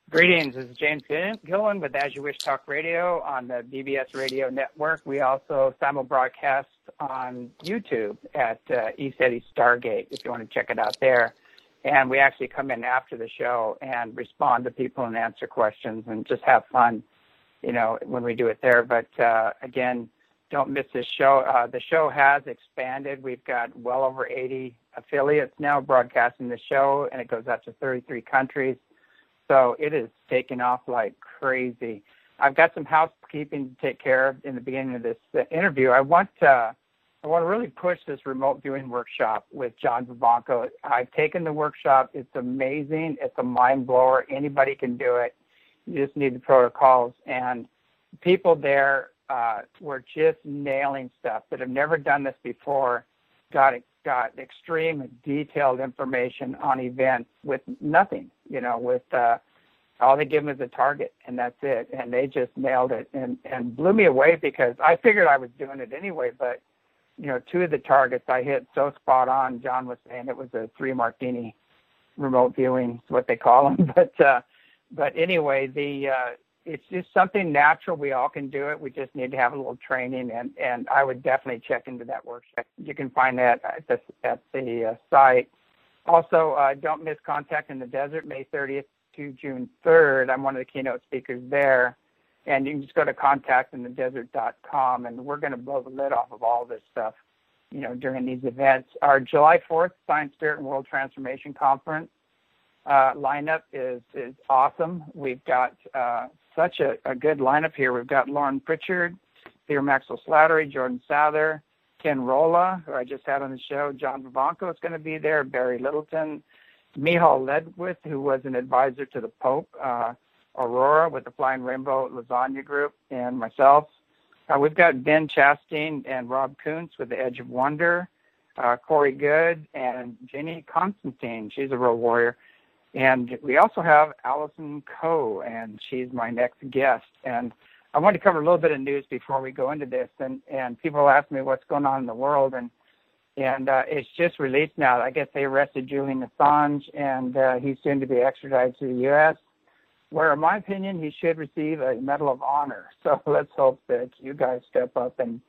Greetings. This is James Gillen with As You Wish Talk Radio on the BBS Radio Network. We also simulbroadcast on YouTube at ECETI Stargate, if you want to check it out there. And we actually come in after the show and respond to people and answer questions and just have fun, when we do it there. But again, don't miss this show. The show has expanded. We've got well over 80 affiliates now broadcasting the show, and it goes out to 33 countries. So it is taking off like crazy. I've got some housekeeping to take care of in the beginning of this interview. I want to really push this remote viewing workshop with John Vivanco. I've taken the workshop. It's amazing. It's a mind blower. Anybody can do it. You just need the protocols. And people there were just nailing stuff that have never done this before, got extreme detailed information on events with nothing, with all they give them is a target, and that's it. And they just nailed it and blew me away because I figured I was doing it anyway, but, two of the targets I hit so spot on. John was saying it was a 3 martini remote viewing, is what they call them. But anyway, it's just something natural. We all can do it. We just need to have a little training, and I would definitely check into that workshop. You can find that at the site. Also, don't miss Contact in the Desert, May 30th to June 3rd. I'm one of the keynote speakers there, and you can just go to contactinthedesert.com, and we're going to blow the lid off of all this stuff, during these events. Our July 4th Science, Spirit, and World Transformation Conference lineup is awesome. We've got such a good lineup here. We've got Lauren Pritchard, Peter Maxwell Slattery, Jordan Souther, Ken Rolla, who I just had on the show. John Vivanco is going to be there, Barry Littleton, Michal Ledwith, who was an advisor to the Pope, Aurora with the Flying Rainbow Lasagna Group, and myself. We've got Ben Chastain and Rob Kuntz with The Edge of Wonder, Corey Good, and Jenny Constantine. She's a real warrior. And we also have Allison Coe, and she's my next guest. And I want to cover a little bit of news before we go into this. And people ask me what's going on in the world, and it's just released now. I guess they arrested Julian Assange, and he's soon to be extradited to the U.S., where, in my opinion, he should receive a Medal of Honor. So let's hope that you guys step up and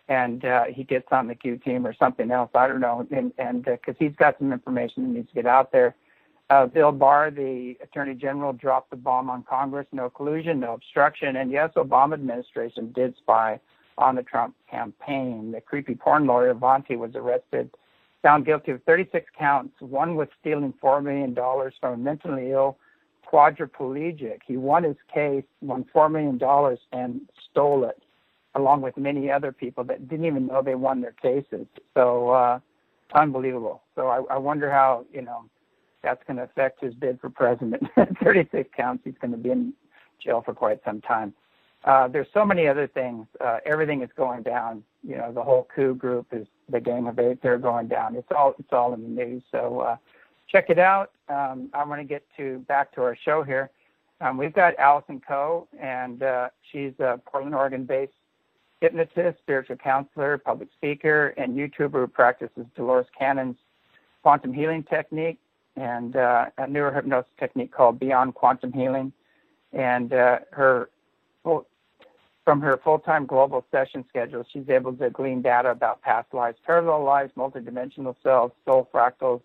he gets on the Q team or something else. I don't know, and because he's got some information that needs to get out there. Bill Barr, the Attorney General, dropped the bomb on Congress. No collusion, no obstruction. And yes, Obama administration did spy on the Trump campaign. The creepy porn lawyer, Avanti, was arrested, found guilty of 36 counts. One was stealing $4 million from a mentally ill quadriplegic. He won his case, won $4 million, and stole it, along with many other people that didn't even know they won their cases. So unbelievable. So I wonder how, that's going to affect his bid for president. 36 counts, he's going to be in jail for quite some time. There's so many other things. Everything is going down. The whole coup group is the Gang of Eight. They're going down. It's all in the news. So check it out. I want to get back to our show here. We've got Allison Coe, and she's a Portland, Oregon-based hypnotist, spiritual counselor, public speaker, and YouTuber who practices Dolores Cannon's quantum healing technique and a newer hypnosis technique called Beyond Quantum Healing. And from her full-time global session schedule, she's able to glean data about past lives, parallel lives, multidimensional selves, soul fractals,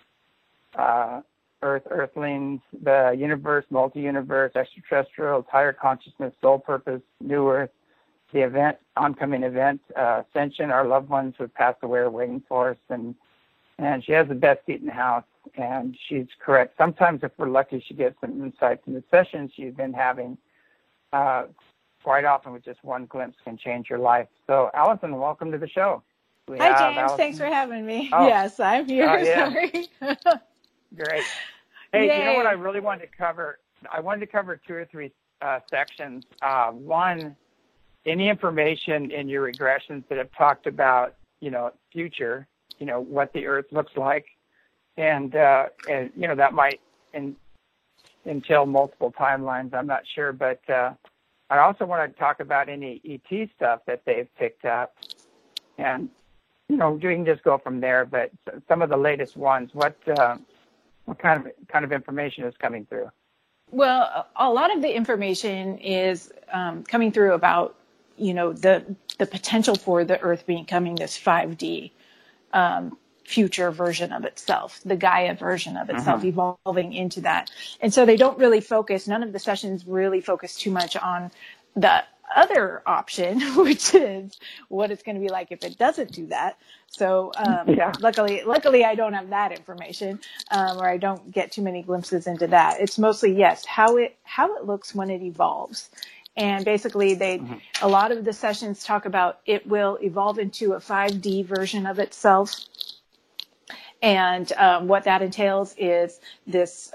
earthlings, the universe, multi-universe, extraterrestrials, higher consciousness, soul purpose, new earth, the oncoming event, ascension, our loved ones who have passed away are waiting for us, and she has the best seat in the house, and she's correct. Sometimes, if we're lucky, she gets some insights in the sessions she's been having. Quite often, with just one glimpse, can change your life. So, Allison, welcome to the show. Hi, James. Allison. Thanks for having me. Oh. Yes, I'm here. Yeah. Sorry. Great. Hey, Yay. You know what I really wanted to cover? I wanted to cover 2 or 3 sections. One, any information in your regressions that have talked about, future, what the Earth looks like, and that might entail multiple timelines. I'm not sure, but I also want to talk about any ET stuff that they've picked up, and we can just go from there. But some of the latest ones, what kind of information is coming through? Well, a lot of the information is coming through about, the potential for the Earth becoming this 5D future version of itself, the Gaia version of itself, evolving into that. And so they don't really focus, none of the sessions really focus too much on the other option, which is what it's going to be like if it doesn't do that. So luckily I don't have that information, or I don't get too many glimpses into that. It's mostly, yes, how it looks when it evolves. And basically a lot of the sessions talk about it will evolve into a 5D version of itself. And what that entails is this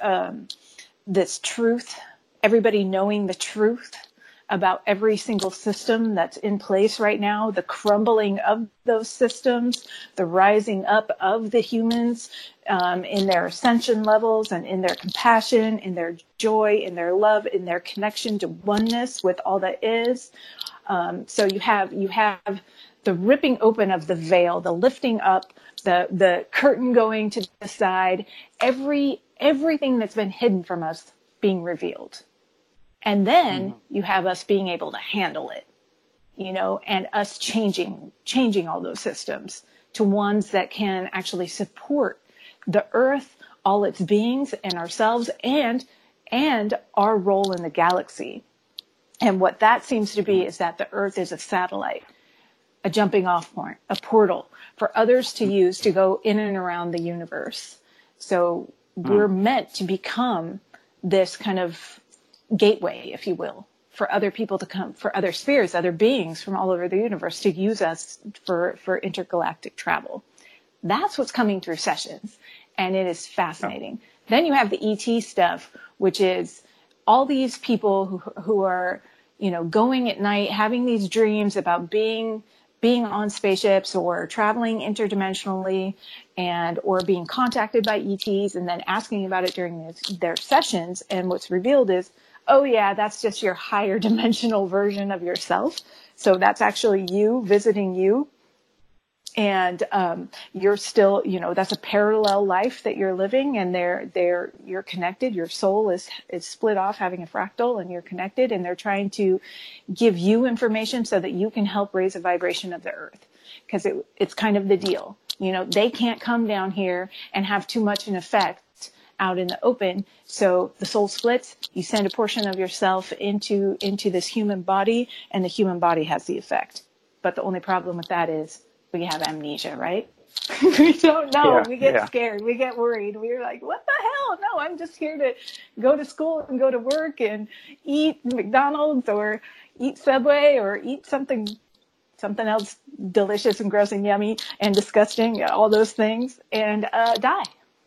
truth, everybody knowing the truth about every single system that's in place right now, the crumbling of those systems, the rising up of the humans in their ascension levels and in their compassion, in their joy, in their love, in their connection to oneness with all that is. So you have the ripping open of the veil, the lifting up, the curtain going to the side, everything that's been hidden from us being revealed. And then you have us being able to handle it, and us changing all those systems to ones that can actually support the Earth, all its beings, and ourselves, and our role in the galaxy. And what that seems to be is that the Earth is a satellite, a jumping off point, a portal for others to use to go in and around the universe. So we're meant to become this kind of gateway, if you will, for other people to come, for other spheres, other beings from all over the universe to use us for intergalactic travel. That's what's coming through sessions, and it is fascinating. Then you have the ET stuff, which is all these people who are, going at night, having these dreams about being on spaceships or traveling interdimensionally or being contacted by ETs and then asking about it during their sessions. And what's revealed is, oh yeah, that's just your higher dimensional version of yourself. So that's actually you visiting you. And you're still, that's a parallel life that you're living, and you're connected. Your soul is split off, having a fractal, and you're connected, and they're trying to give you information so that you can help raise a vibration of the Earth. Because it's kind of the deal. They can't come down here and have too much an effect out in the open. So the soul splits, you send a portion of yourself into this human body, and the human body has the effect. But the only problem with that is we have amnesia, right? We don't know. Yeah, we get scared. We get worried. We're like, what the hell? No, I'm just here to go to school and go to work and eat McDonald's or eat Subway or eat something else delicious and gross and yummy and disgusting, all those things, and die.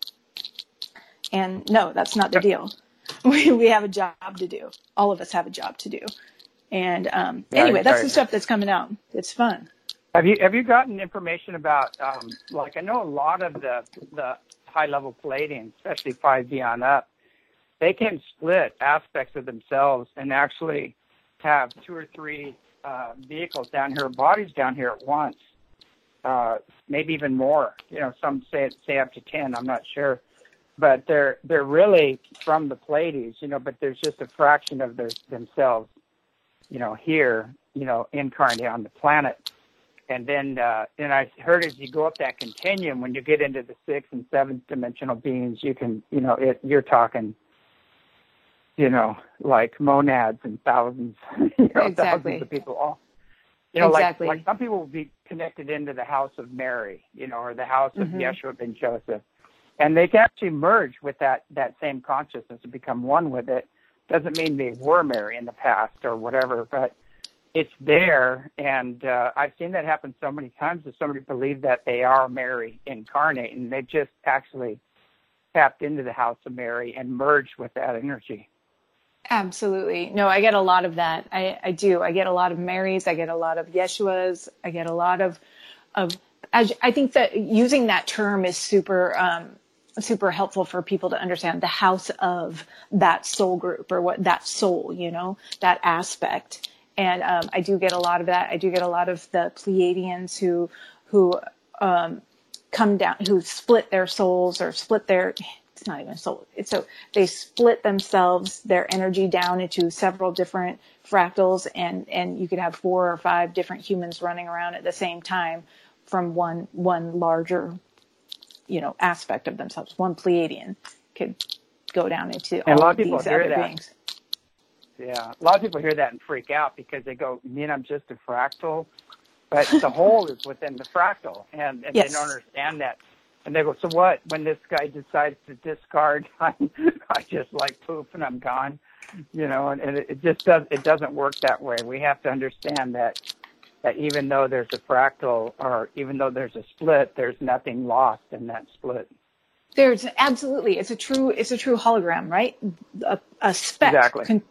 And no, that's not the deal. We have a job to do. All of us have a job to do. And anyway, that's the stuff that's coming out. It's fun. Have you gotten information about I know a lot of the high level Pleiadians, especially 5D on up, they can split aspects of themselves and actually have 2 or 3 vehicles down here, bodies down here at once, maybe even more. Some say up to 10. I'm not sure. But they're really from the Pleiades, but there's just a fraction of themselves, here, incarnate on the planet. And then I heard as you go up that continuum, when you get into the 6th and 7th dimensional beings, you can, you're talking, like monads and thousands, exactly. Thousands of people all. Exactly. Like some people will be connected into the house of Mary, or the house of Yeshua ben Joseph. And they can actually merge with that same consciousness and become one with it. Doesn't mean they were Mary in the past or whatever, but it's there. And I've seen that happen so many times that somebody believed that they are Mary incarnate, and they just actually tapped into the house of Mary and merged with that energy. Absolutely. No, I get a lot of that. I do. I get a lot of Marys. I get a lot of Yeshuas. I get a lot of I think that using that term is super helpful for people to understand the house of that soul group, or what that soul, that aspect. And I do get a lot of that. I do get a lot of the Pleiadians who come down, who split their souls or split their it's not even a soul. So they split themselves, their energy down into several different fractals, and you could have 4 or 5 different humans running around at the same time from one larger, aspect of themselves. One Pleiadian could go down into and all a lot of of people these hear other that. beings. Yeah, a lot of people hear that and freak out because they go, "You mean I'm just a fractal?" But the whole is within the fractal, and Yes. they don't understand that. And they go, "So what? When this guy decides to discard, I just like poof and I'm gone," And it just doesn't work that way. We have to understand that even though there's a fractal, or even though there's a split, there's nothing lost in that split. There's absolutely, it's a true hologram, right? A spec Exactly.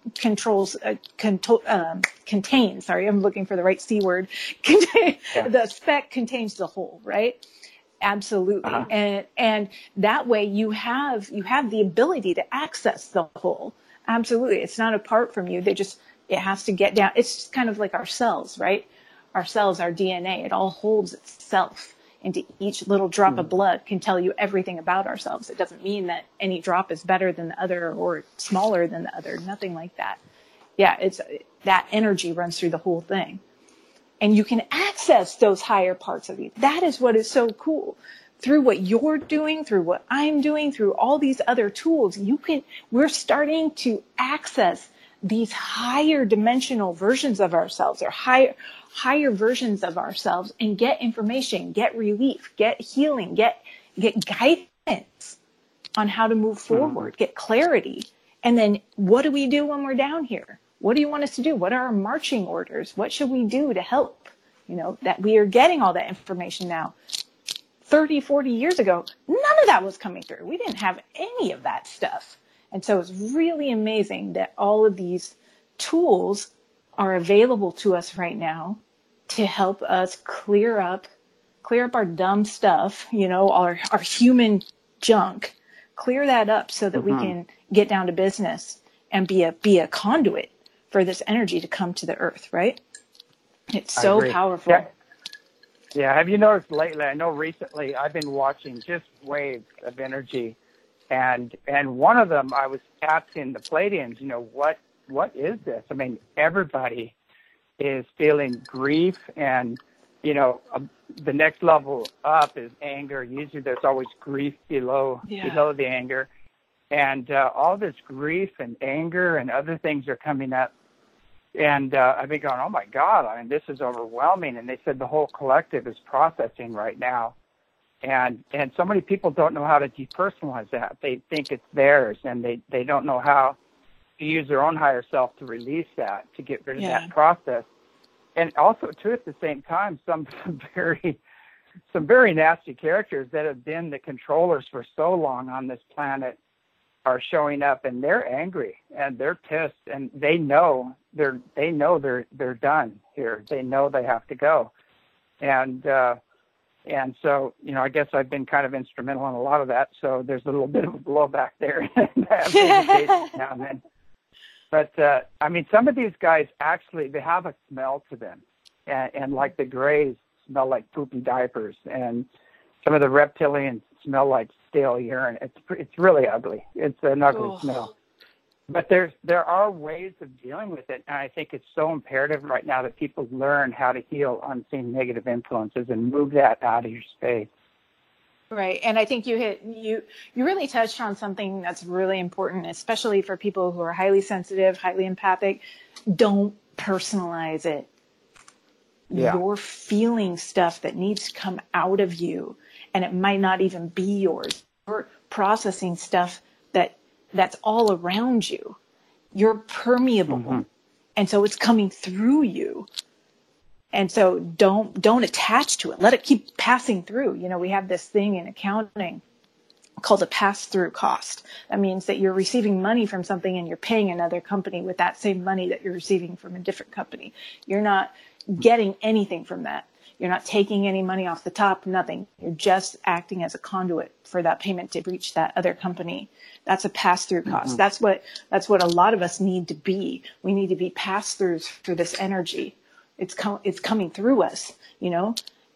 contains, sorry, I'm looking for the right C word. The spec contains the whole, right? Absolutely. Uh-huh. And that way you have the ability to access the whole. Absolutely. It's not apart from you. It has to get down. It's just kind of like our cells, right? Our cells, our DNA, it all holds itself into each little drop of blood, can tell you everything about ourselves. It doesn't mean that any drop is better than the other or smaller than the other. Nothing like that. Yeah, that energy runs through the whole thing. And you can access those higher parts of you. That is what is so cool. Through what you're doing, through what I'm doing, through all these other tools, we're starting to access these higher dimensional versions of ourselves, or higher versions of ourselves, and get information, get relief, get healing, get guidance on how to move forward, get clarity. And then what do we do when we're down here? What do you want us to do? What are our marching orders? What should we do to help? That we are getting all that information now. 30, 40 years ago, none of that was coming through. We didn't have any of that stuff. And so it's really amazing that all of these tools are available to us right now to help us clear up our dumb stuff, our human junk, clear that up so that we can get down to business and be a conduit for this energy to come to the earth, right? It's so powerful. Yeah. Have you noticed lately? I know recently I've been watching just waves of energy, and one of them I was asking the Pleiadians, what is this? I mean, everybody is feeling grief, and the next level up is anger. Usually, there's always grief below the anger, and all this grief and anger and other things are coming up. And I've been going, oh, my God, I mean, this is overwhelming. And they said the whole collective is processing right now. And so many people don't know how to depersonalize that. They think it's theirs, and they don't know how to use their own higher self to release that, to get rid of that process. And also, too, at the same time, some very nasty characters that have been the controllers for so long on this planet are showing up, and they're angry and they're pissed, and they know they're done here. They know they have to go, and so I guess I've been kind of instrumental in a lot of that. So there's a little bit of a blowback there now and then. But I mean, some of these guys actually they have a smell to them, and like the Greys smell like poopy diapers, and some of the reptilians smell like stale urine. It's really ugly. It's an ugly smell. But there are ways of dealing with it, and I think it's so imperative right now that people learn how to heal unseen negative influences and move that out of your space. Right, and I think you really touched on something that's really important, especially for people who are highly sensitive, highly empathic. Don't personalize it. Yeah. You're feeling stuff that needs to come out of you, and it might not even be yours. You're processing stuff that's all around you. You're permeable, and so it's coming through you. And so don't attach to it. Let it keep passing through. We have this thing in accounting called a pass-through cost. That means that you're receiving money from something and you're paying another company with that same money that you're receiving from a different company. You're not getting anything from that. You're not taking any money off the top, nothing. You're just acting as a conduit for that payment to reach that other company. That's a pass-through cost. That's what a lot of us need to be. We need to be pass-throughs for this energy. It's coming through us,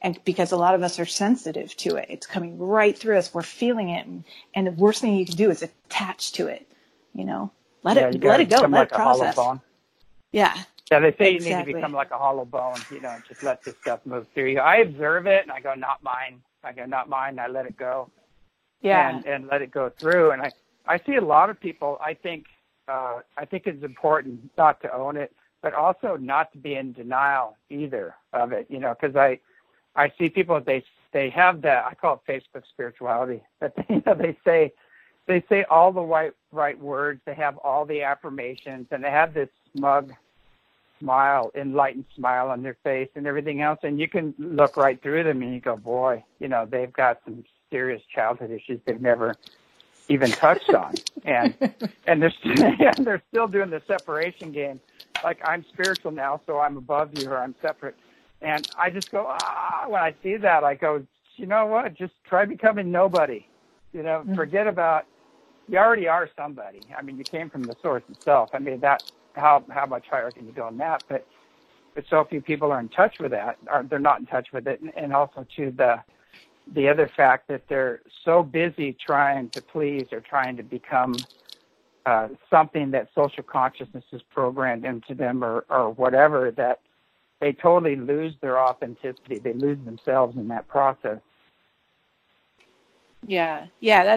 And because a lot of us are sensitive to it, it's coming right through us. We're feeling it. And the worst thing you can do is attach to it, let it go, let it process. Hollow bone. Yeah. Yeah, they say you exactly. need to become like a hollow bone, just let this stuff move through you. I observe it and I go, not mine. And I let it go. Yeah. And let it go through. And I see a lot of people, I think it's important not to own it, but also not to be in denial either of it, because I see people, they have that, I call it Facebook spirituality, but they say all the right words, they have all the affirmations, and they have this smug smile, enlightened smile on their face and everything else, and you can look right through them and you go, boy, they've got some serious childhood issues they've never even touched on, and they're still doing the separation game, like I'm spiritual now, so I'm above you or I'm separate, and I just go, when I see that, I go, you know what? Just try becoming nobody. Forget about, you already are somebody. I mean, you came from the source itself. I mean, that how much higher can you go in that? But so few people are in touch with that, or they're not in touch with it, and also to the other fact that they're so busy trying to please or trying to become something that social consciousness is programmed into them or whatever, that they totally lose their authenticity. They lose themselves in that process. Yeah.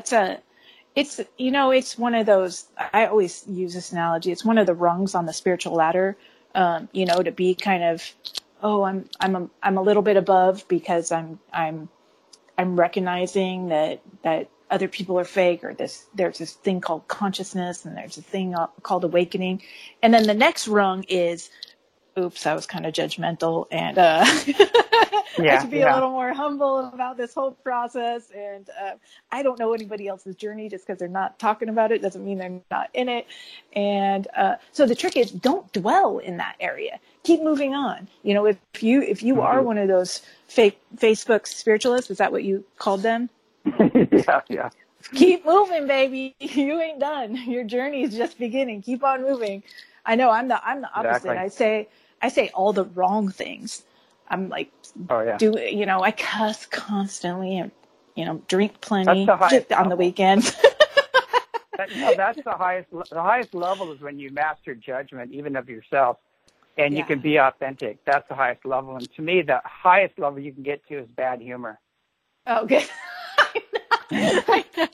It's one of those, I always use this analogy. It's one of the rungs on the spiritual ladder, to be kind of, I'm a little bit above because I'm recognizing that other people are fake, or there's this thing called consciousness, and there's a thing called awakening. And then the next rung is, oops, I was kind of judgmental, and I should be a little more humble about this whole process. And I don't know anybody else's journey. Just because they're not talking about it doesn't mean they're not in it. And so the trick is, don't dwell in that area. Keep moving on. If you are one of those fake Facebook spiritualists, is that what you called them? Yeah. Keep moving, baby. You ain't done. Your journey is just beginning. Keep on moving. I know I'm the opposite. Exactly. I say all the wrong things. I'm like, I cuss constantly and, drink plenty on the weekends. That's the highest level is when you master judgment, even of yourself, and you can be authentic. That's the highest level. And to me, the highest level you can get to is bad humor. Okay. I know.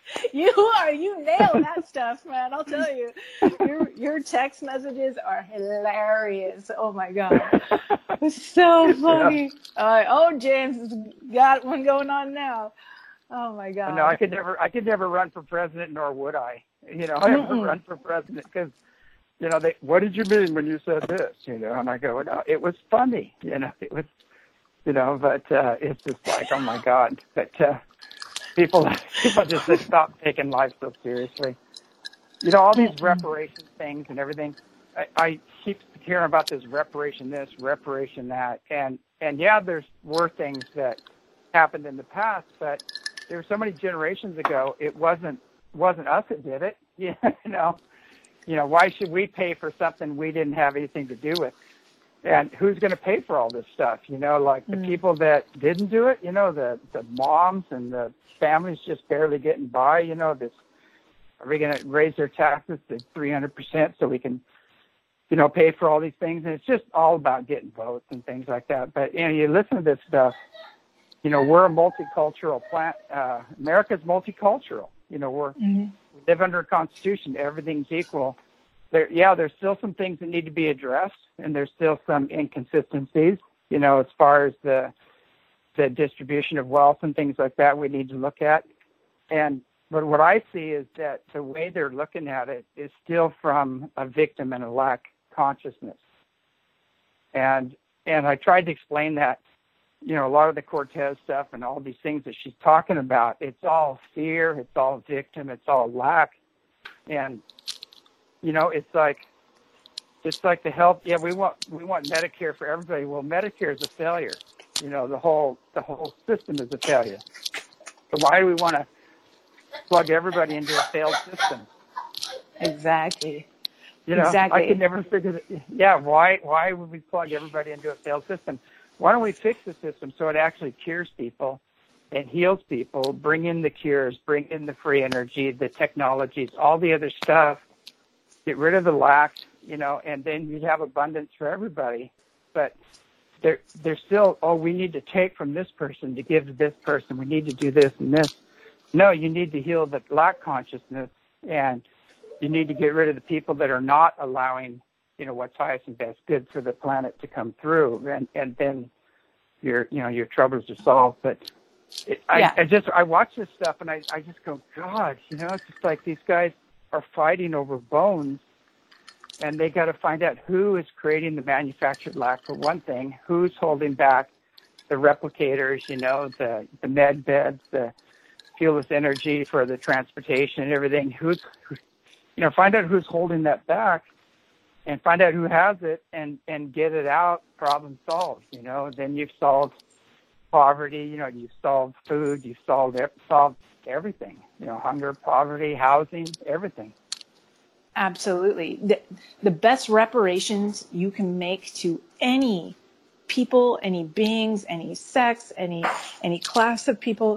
You nail that stuff, man. I'll tell you. Your text messages are hilarious. Oh my God. It's so funny. James has got one going on now. Oh my God. No, I could never run for president, nor would I. I never run for president because, what did you mean when you said this? And I go, no, it was funny. It was, but it's just like, oh my God. But people just stop taking life so seriously. All these reparation things and everything. I keep hearing about this reparation this, reparation that, and there were things that happened in the past, but there were so many generations ago. It wasn't us that did it. Why should we pay for something we didn't have anything to do with? And who's going to pay for all this stuff? The people that didn't do it. The moms and the families just barely getting by. Are we going to raise their taxes to 300% so we can, pay for all these things? And it's just all about getting votes and things like that. But you listen to this stuff. We're a multicultural plant. America's multicultural. We live under a constitution. Everything's equal. There's still some things that need to be addressed, and there's still some inconsistencies, as far as the distribution of wealth and things like that we need to look at. But what I see is that the way they're looking at it is still from a victim and a lack consciousness. And I tried to explain that, a lot of the Cortez stuff and all these things that she's talking about, it's all fear, it's all victim, it's all lack. And it's like the health. Yeah, we want Medicare for everybody. Well, Medicare is a failure. The whole system is a failure. So why do we want to plug everybody into a failed system? Exactly. Exactly. I could never figure that. Yeah, why would we plug everybody into a failed system? why don't we fix the system so it actually cures people and heals people, bring in the cures, bring in the free energy, the technologies, all the other stuff, get rid of the lack, and then you'd have abundance for everybody. But they're still, we need to take from this person to give to this person. We need to do this and this. No, you need to heal the lack consciousness, and you need to get rid of the people that are not allowing, what's highest and best good for the planet to come through, and then your troubles are solved. But I watch this stuff and I just go, God, it's just like these guys are fighting over bones, and they got to find out who is creating the manufactured lack for one thing, who's holding back the replicators, the med beds, the fuelless energy for the transportation and everything. Find out who's holding that back, and find out who has it, and get it out. Problem solved. Then you've solved poverty. You've solved food. You've solved everything. Hunger, poverty, housing, everything. Absolutely. The best reparations you can make to any people, any beings, any sex, any class of people,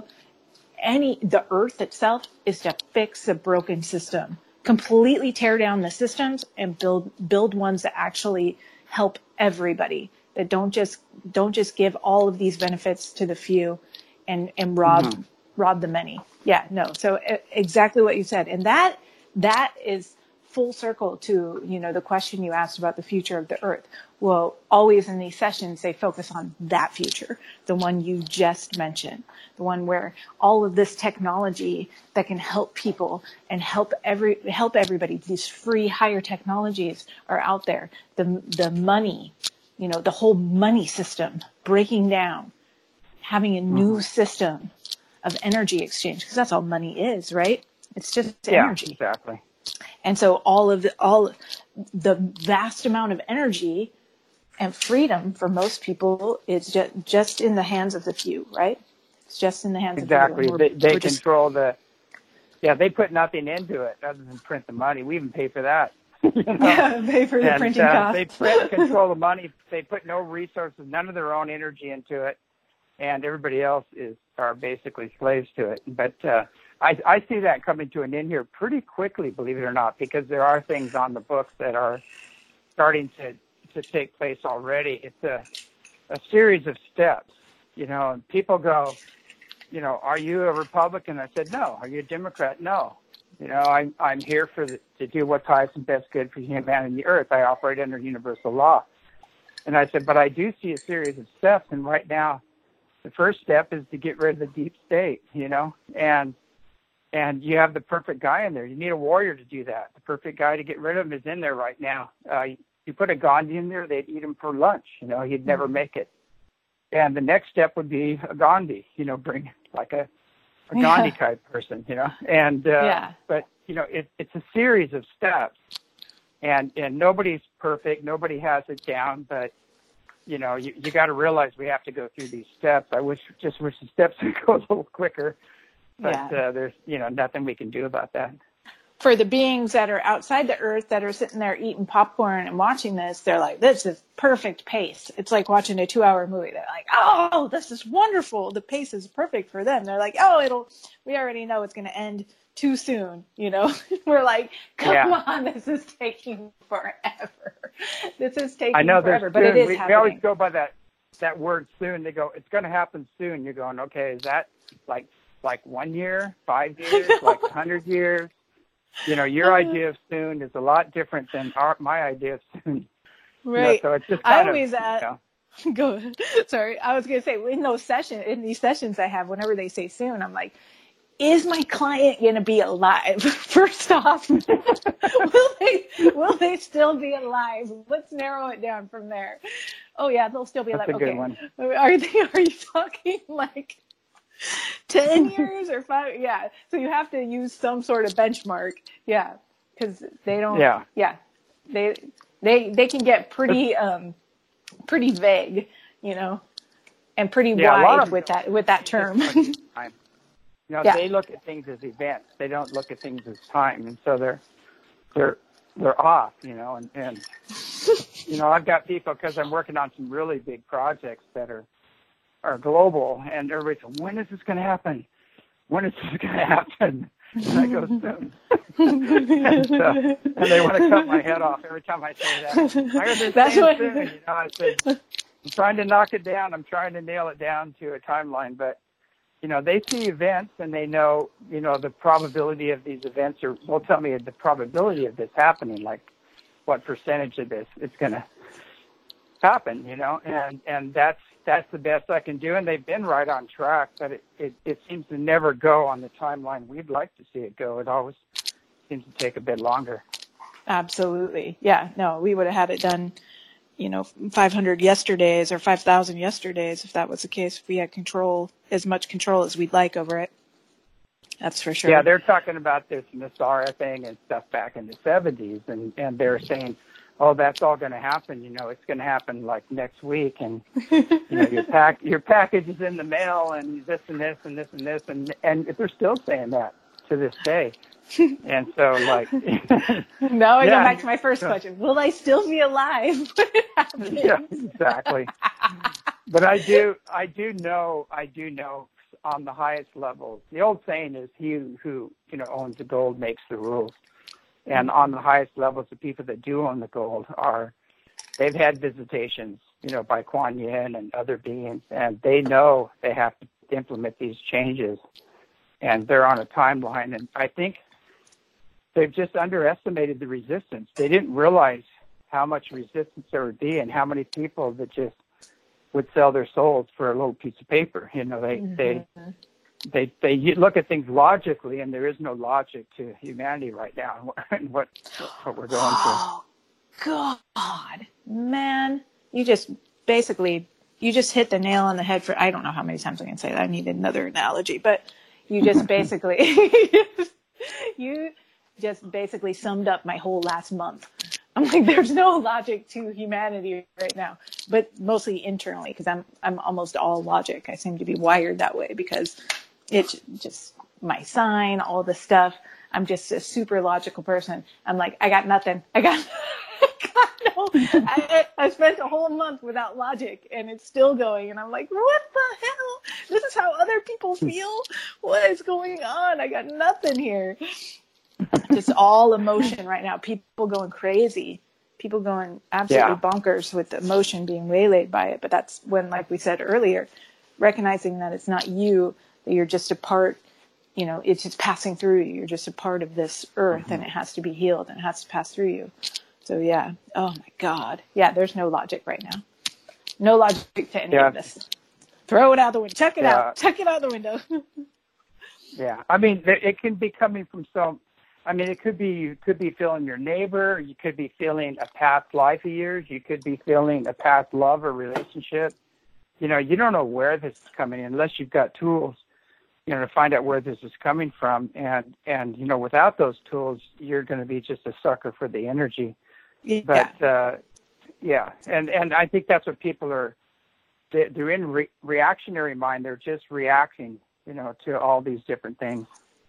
the earth itself, is to fix a broken system. Completely tear down the systems and build ones that actually help everybody, that don't just give all of these benefits to the few and rob the many. Yeah, no. So exactly what you said. And that is full circle to, the question you asked about the future of the earth. Well, always in these sessions, they focus on that future, the one you just mentioned, the one where all of this technology that can help people and help everybody, these free higher technologies are out there. The money, the whole money system breaking down, having a new system of energy exchange, because that's all money is, right? It's just energy. Yeah, exactly. And so all the vast amount of energy and freedom for most people is just in the hands of the few, right? It's just in the hands of the few. Exactly. They control they put nothing into it other than print the money. We even pay for that. Yeah, pay for the printing costs. They control the money. They put no resources, none of their own energy into it, and everybody else are basically slaves to it. But I see that coming to an end here pretty quickly, believe it or not, because there are things on the books that are starting to take place already. It's a series of steps, and people go, are you a Republican? I said, no. Are you a Democrat? No. I'm here to do what's highest and best good for humanity and the earth. I operate under universal law. And I said, but I do see a series of steps, and right now the first step is to get rid of the deep state, and you have the perfect guy in there. You need a warrior to do that. The perfect guy to get rid of him is in there right now. You put a Gandhi in there, they'd eat him for lunch. He'd never make it. And the next step would be a Gandhi, bring like a Gandhi type person, And but it's a series of steps, and nobody's perfect. Nobody has it down, but you got to realize we have to go through these steps. I wish the steps would go a little quicker. But there's, nothing we can do about that. For the beings that are outside the earth that are sitting there eating popcorn and watching this, they're like, this is perfect pace. It's like watching a 2-hour movie. They're like, oh, this is wonderful. The pace is perfect for them. They're like, we already know it's going to end too soon. We're like, come on, this is taking forever. This is taking forever, but it is happening. We always go by that word soon. They go, it's going to happen soon. You're going, okay, is that like 1 year, 5 years, like 100 years? Your idea of soon is a lot different than my idea of soon. Right. So it's just go ahead. Sorry. I was going to say, in these sessions I have, whenever they say soon, I'm like, is my client going to be alive? First off, will they still be alive? Let's narrow it down from there. Oh yeah, they'll still be alive. That's a good one. Are you talking like 10 years or 5? Yeah. So you have to use some sort of benchmark. Yeah. Because they don't. Yeah. They can get pretty vague, and pretty wide with that term. They look at things as events. They don't look at things as time, and so they're off, and I've got people, because I'm working on some really big projects that are global, and everybody's saying, when is this going to happen? When is this going to happen? And I go, soon. and they want to cut my head off every time I say that. I understand soon. I said, I'm trying to knock it down. I'm trying to nail it down to a timeline. But, they see events and they know, the probability of these events, or will tell me the probability of this happening, like what percentage of this is going to happen, and that's the best I can do. And they've been right on track, but it seems to never go on the timeline we'd like to see it go. It always seems to take a bit longer. Absolutely. Yeah, no, we would have had it done, 500 yesterdays or 5,000 yesterdays if that was the case, if we had as much control as we'd like over it. That's for sure. Yeah, they're talking about this NESARA thing and stuff back in the 70s, and they're saying, oh, that's all going to happen. It's going to happen like next week, and your package is in the mail, and this and this and this and this, and they're still saying that to this day. And so, like, now I go back to my first question: will I still be alive when it happens? Yeah, exactly. But I do know on the highest levels. The old saying is, he who owns the gold makes the rules. And on the highest levels, the people that do own the gold they've had visitations, by Kuan Yin and other beings, and they know they have to implement these changes, and they're on a timeline. And I think they've just underestimated the resistance. They didn't realize how much resistance there would be, and how many people that just would sell their souls for a little piece of paper. They look at things logically, and there is no logic to humanity right now and what we're going through. Oh, God, man, you just hit the nail on the head for, I don't know how many times I can say that. I need another analogy, but you just basically, you just basically summed up my whole last month. I'm like, there's no logic to humanity right now, but mostly internally, because I'm almost all logic. I seem to be wired that way because it's just my sign, all the stuff. I'm just a super logical person. I'm like, I got nothing. I spent a whole month without logic, and it's still going. And I'm like, what the hell? This is how other people feel? What is going on? I got nothing here. Just all emotion right now. People going crazy. People going absolutely bonkers with the emotion, being waylaid by it. But that's when, like we said earlier, recognizing that it's not you, that you're just a part, it's just passing through you. You're just a part of this earth, and it has to be healed, and it has to pass through you. So, yeah. Oh, my God. Yeah, there's no logic right now. No logic to any of this. Throw it out the window. Chuck it out. Chuck it out the window. Yeah. I mean, it can be coming from it could be, you could be feeling your neighbor. You could be feeling a past life of yours. You could be feeling a past love or relationship. You don't know where this is coming in unless you've got tools, to find out where this is coming from. And without those tools, you're going to be just a sucker for the energy. Yeah. But, And I think that's what people are, they're in reactionary mind. They're just reacting, to all these different things.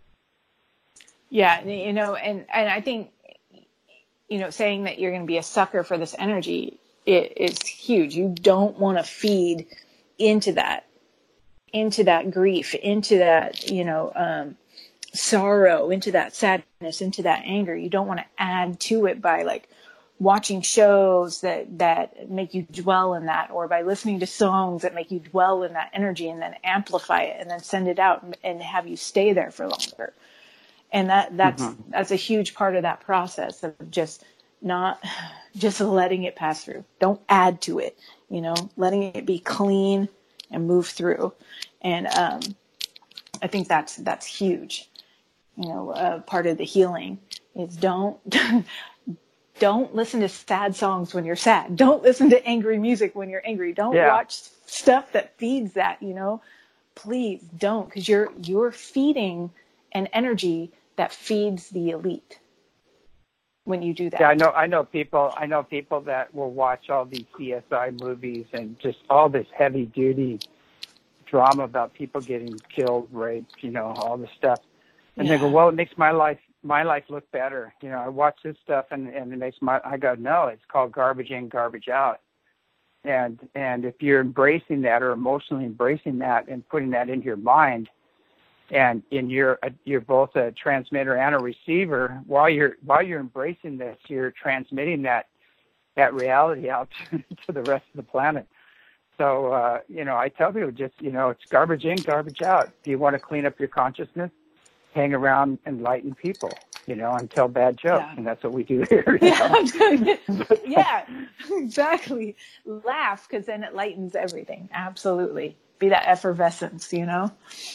Yeah, and I think, saying that you're going to be a sucker for this energy is huge. You don't want to feed into that grief, into that, sorrow, into that sadness, into that anger. You don't want to add to it by like watching shows that make you dwell in that, or by listening to songs that make you dwell in that energy and then amplify it and then send it out and have you stay there for longer. And that's a huge part of that process of just letting it pass through. Don't add to it, letting it be clean and move through. And I think that's huge. Part of the healing is don't listen to sad songs when you're sad. Don't listen to angry music when you're angry. Don't watch stuff that feeds that, Please don't, because you're feeding an energy that feeds the elite when you do that. Yeah, I know people that will watch all these CSI movies and just all this heavy duty drama about people getting killed, raped, all this stuff. And they go, well, it makes my life my life look better. You know, I watch this stuff and it makes I go, no, it's called garbage in, garbage out. And if you're embracing that or emotionally embracing that and putting that into your mind, and you're both a transmitter and a receiver, while you're embracing this, you're transmitting that reality out to the rest of the planet. So, you know, I tell people just, you know, it's garbage in, garbage out. If you want to clean up your consciousness, hang around enlightened people, you know, and tell bad jokes. Yeah. And that's what we do here. Yeah, exactly. Laugh, because then it lightens everything. Absolutely. Be that effervescence, you know?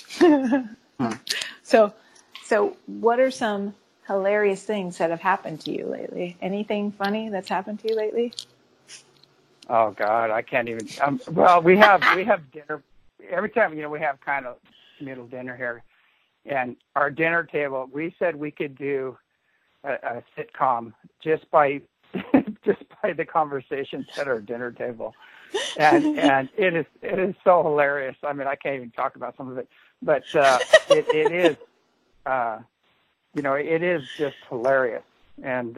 So what are some hilarious things that have happened to you lately? Anything funny that's happened to you lately? Oh God, I can't even. Well, we have dinner every time. You know, we have kind of communal dinner here, and our dinner table. We said we could do a sitcom just by the conversations at our dinner table, and it is so hilarious. I mean, I can't even talk about some of it, but it is. You know, it is just hilarious, and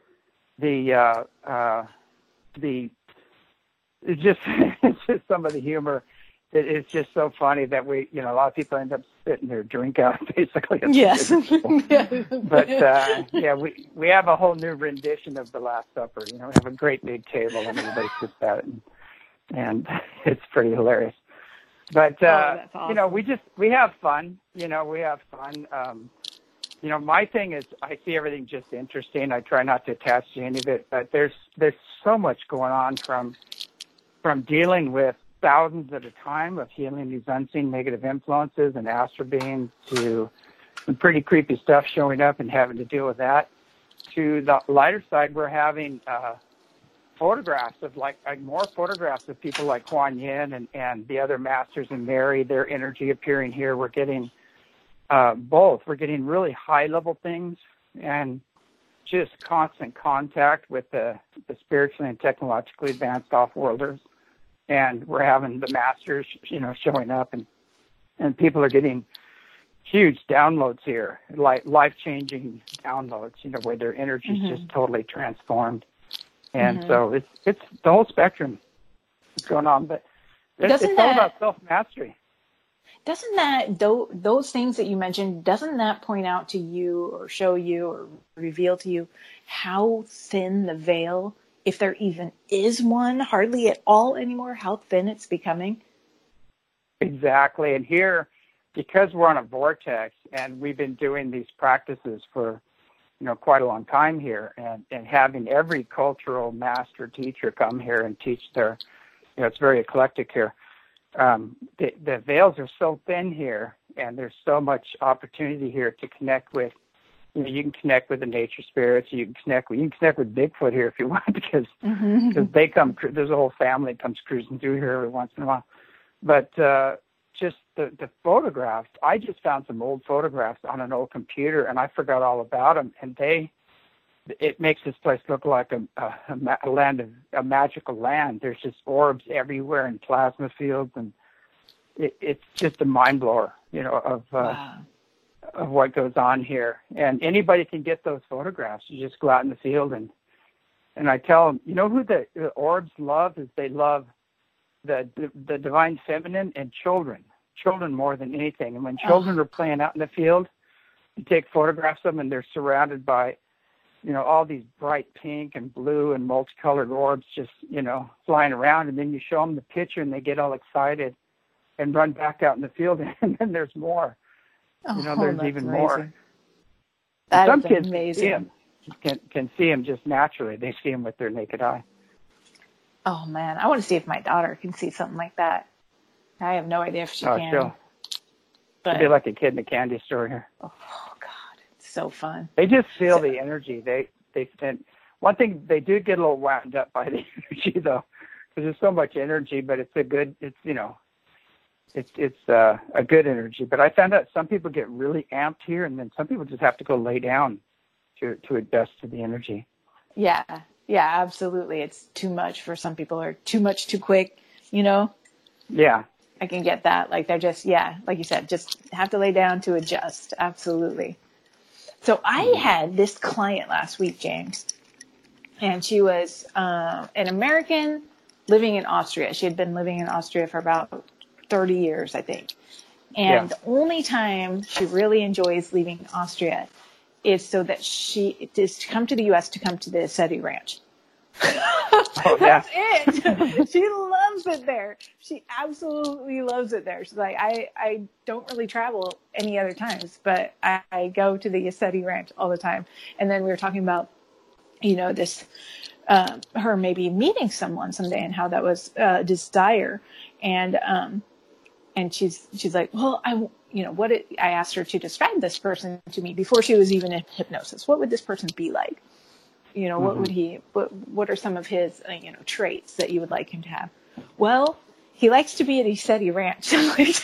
it's just some of the humor. It's just so funny that we, you know, a lot of people end up spitting their drink out basically. Yes. But yeah, we have a whole new rendition of the Last Supper. You know, we have a great big table and everybody sits at it, and it's pretty hilarious. But that's awesome. You know, we have fun. You know, we have fun. You know, my thing is I see everything just interesting. I try not to attach to any of it, but there's so much going on from dealing with thousands at a time of healing these unseen negative influences and astral beings to some pretty creepy stuff showing up and having to deal with that. To the lighter side, we're having photographs of like more photographs of people like Kuan Yin and the other masters and Mary, their energy appearing here. We're getting both. We're getting really high level things and just constant contact with the spiritually and technologically advanced off-worlders. And we're having the masters, you know, showing up and people are getting huge downloads here, like life-changing downloads, you know, where their energy is just totally transformed. And so it's the whole spectrum that's going on, but it's all about self-mastery. Doesn't that, those things that you mentioned, doesn't that point out to you or show you or reveal to you how thin the veil, if there even is one, hardly at all anymore, how thin it's becoming? Exactly. And here, because we're on a vortex and we've been doing these practices for, you know, quite a long time here, and having every cultural master teacher come here and teach their, you know, it's very eclectic here. The veils are so thin here, and there's so much opportunity here to connect with. You know, you can connect with the nature spirits. You can connect with Bigfoot here if you want, because they come. There's a whole family that comes cruising through here every once in a while. But just the photographs. I just found some old photographs on an old computer, and I forgot all about them. And it makes this place look like a magical land. There's just orbs everywhere and plasma fields, and it's just a mind blower, you know, of what goes on here. And anybody can get those photographs. You just go out in the field and I tell them, you know who the orbs love is they love the divine feminine and children more than anything. And when children are playing out in the field, you take photographs of them and they're surrounded by, you know, all these bright pink and blue and multicolored orbs just, you know, flying around. And then you show them the picture and they get all excited and run back out in the field. And then there's more. You know, there's even amazing. More. Some kids can see them just naturally. They see them with their naked eye. Oh, man. I want to see if my daughter can see something like that. I have no idea if she can. She'll be like a kid in a candy store here. Oh, God. It's so fun. They just feel the energy. And one thing, they do get a little wound up by the energy, though, because there's so much energy, but it's a good energy. But I found out some people get really amped here, and then some people just have to go lay down to adjust to the energy. Yeah, absolutely. It's too much for some people, or too much too quick, you know? Yeah. I can get that. Like they're just, like you said, just have to lay down to adjust. Absolutely. So I had this client last week, James, and she was an American living in Austria. She had been living in Austria for about 30 years, I think. And the only time she really enjoys leaving Austria is so that she is to come to the U.S. to come to the SETI Ranch. Oh, yeah. That's it. She loves it there. She absolutely loves it there. She's like, I don't really travel any other times, but I go to the SETI Ranch all the time. And then we were talking about, this, her maybe meeting someone someday and how that was a desire. And she's like, well, I asked her to describe this person to me before she was even in hypnosis. What would this person be like? What would what are some of his, traits that you would like him to have? Well, he likes to be at ECETI Ranch. I'm like,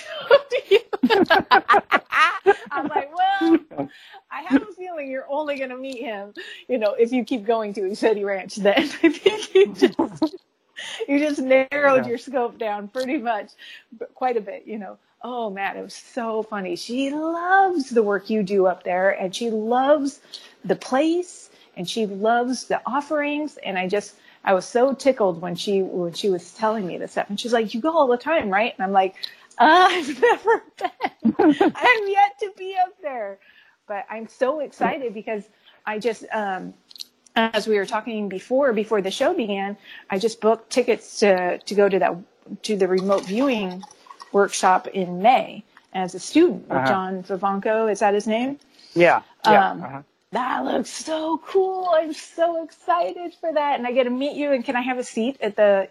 I'm like, well, I have a feeling you're only going to meet him, if you keep going to ECETI Ranch, then I think you just narrowed your scope down pretty much, quite a bit, Oh, Matt, it was so funny. She loves the work you do up there, and she loves the place, and she loves the offerings. And I was so tickled when she was telling me this stuff. And she's like, you go all the time, right? And I'm like, I've never been. I'm yet to be up there. But I'm so excited because I just, as we were talking before the show began, I just booked tickets to go to the remote viewing workshop in May as a student with John Vivanco. Is that his name? Yeah. That looks so cool. I'm so excited for that. And I get to meet you. And can I have a seat at the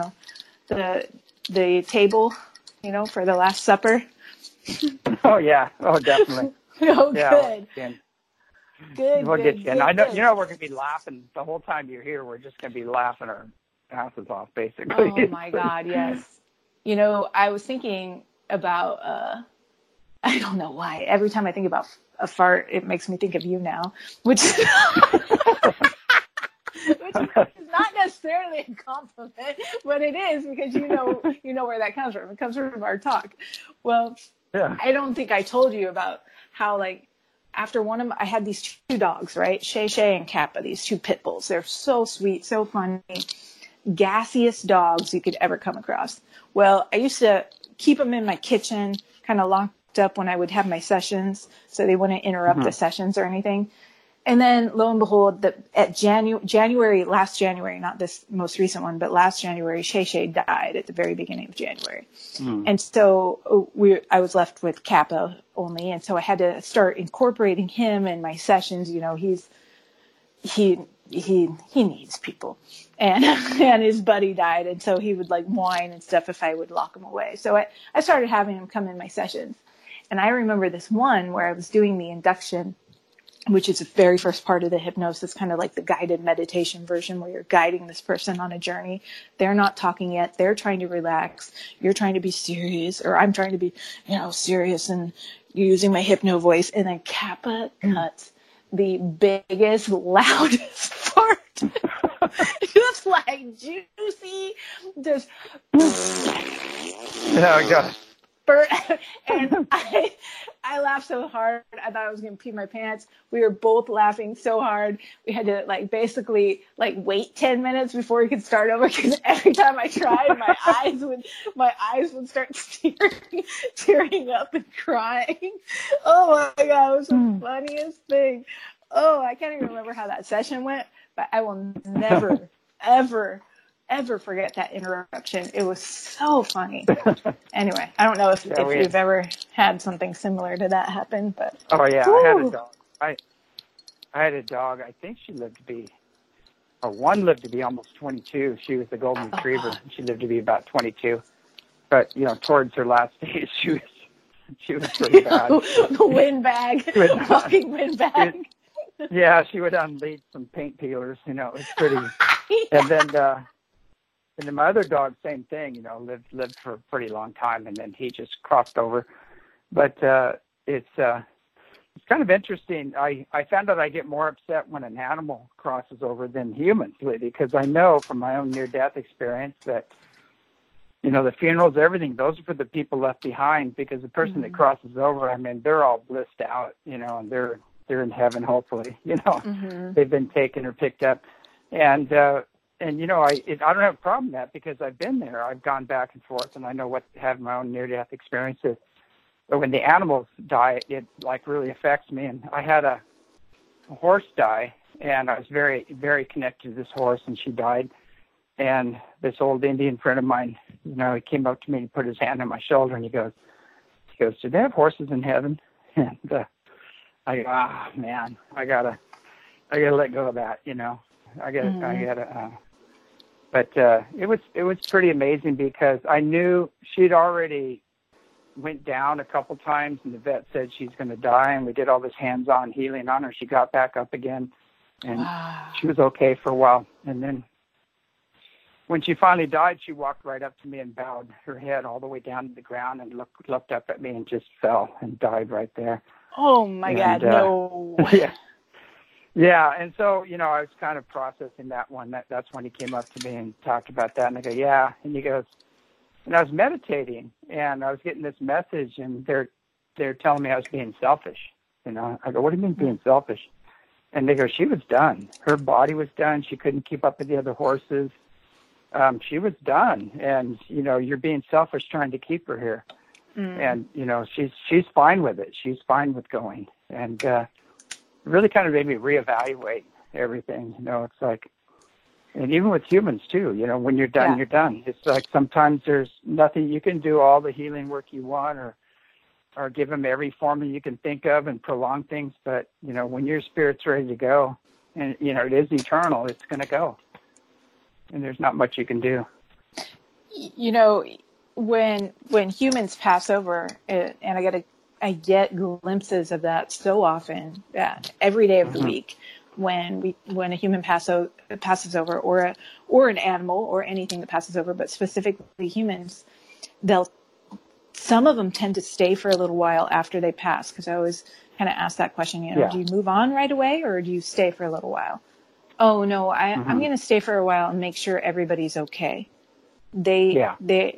table, for the Last Supper? Oh, yeah. Oh, definitely. Oh, yeah, good. We'll Good, get you. good, And I know, good. we're going to be laughing the whole time you're here. We're just going to be laughing our asses off, basically. Oh, my God, yes. I was thinking about, I don't know why. Every time I think about a fart, it makes me think of you now, which is not necessarily a compliment, but it is because you know where that comes from. It comes from our talk. Well, Yeah. I don't think I told you about how, after one of them, I had these two dogs, right? Shay Shay and Kappa, these two pit bulls. They're so sweet, so funny, gassiest dogs you could ever come across. Well, I used to keep them in my kitchen, kind of locked up when I would have my sessions, so they wouldn't interrupt the sessions or anything. And then, lo and behold, at last January, not this most recent one, but last January, Shay Shay died at the very beginning of January. And so I was left with Kappa only. And so I had to start incorporating him in my sessions. He needs people. And his buddy died. And so he would whine and stuff if I would lock him away. So I started having him come in my sessions. And I remember this one where I was doing the induction, which is the very first part of the hypnosis, kind of like the guided meditation version where you're guiding this person on a journey. They're not talking yet. They're trying to relax. You're trying to be serious, or I'm trying to be, serious and using my hypno voice. And then Kappa cuts the biggest, loudest fart. Just juicy, just. Oh, gosh. And I laughed so hard. I thought I was going to pee my pants. We were both laughing so hard. We had to basically wait 10 minutes before we could start over because every time I tried, my eyes would start tearing up and crying. Oh my God, it was the funniest thing. Oh, I can't even remember how that session went, but I will never, ever forget that interruption. It was so funny. Anyway, I don't know if you've ever had something similar to that happen, but oh yeah, woo. I had a dog. I had a dog. I think one lived to be almost 22. She was a golden retriever. She lived to be about 22. But towards her last days, she was pretty bad. The windbag, walking windbag. Yeah, she would unleash some paint peelers. It was pretty. And then my other dog, same thing, lived for a pretty long time, and then he just crossed over. But it's kind of interesting. I found out I get more upset when an animal crosses over than humans, because I know from my own near-death experience that, the funerals, everything, those are for the people left behind, because the person that crosses over, they're all blissed out, and they're they're in heaven, hopefully. Mm-hmm. They've been taken or picked up. And I don't have a problem with that because I've been there. I've gone back and forth, and I know what having my own near-death experiences. But when the animals die, it like really affects me. And I had a horse die, and I was very, very connected to this horse, and she died. And this old Indian friend of mine, he came up to me and put his hand on my shoulder, and he goes, do they have horses in heaven? And I go, man, I gotta let go of that, But it was pretty amazing because I knew she'd already went down a couple times, and the vet said she's going to die, and we did all this hands-on healing on her. She got back up again, and she was okay for a while. And then when she finally died, she walked right up to me and bowed her head all the way down to the ground and looked up at me and just fell and died right there. Oh my God, no. Yeah. Yeah, and so, I was kind of processing that one. That's when he came up to me and talked about that, and I go, yeah. And he goes, and I was meditating, and I was getting this message, and they're telling me I was being selfish. I go, what do you mean being selfish? And they go, she was done. Her body was done. She couldn't keep up with the other horses. She was done, and, you're being selfish trying to keep her here. And, she's fine with it. She's fine with going. And really kind of made me reevaluate everything. It's like, and even with humans too, when you're done, you're done. It's like sometimes there's nothing you can do, all the healing work you want, or give them every formula you can think of and prolong things. But, when your spirit's ready to go, and, it is eternal, it's going to go. And there's not much you can do. When humans pass over, and I get glimpses of that so often, every day of the week, when a human passes over, or an animal, or anything that passes over, but specifically humans, some of them tend to stay for a little while after they pass. Because I always kind of ask that question, do you move on right away, or do you stay for a little while? Oh no, I'm going to stay for a while and make sure everybody's okay. My